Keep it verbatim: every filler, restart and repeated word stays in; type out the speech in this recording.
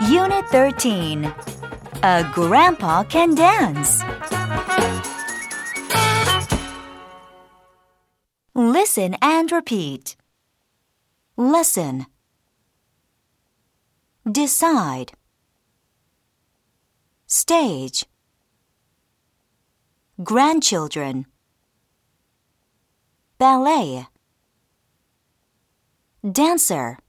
Unit thirteen. A grandpa can dance. Listen and repeat. Lesson. Decide. Stage. Grandchildren. Ballet. Dancer.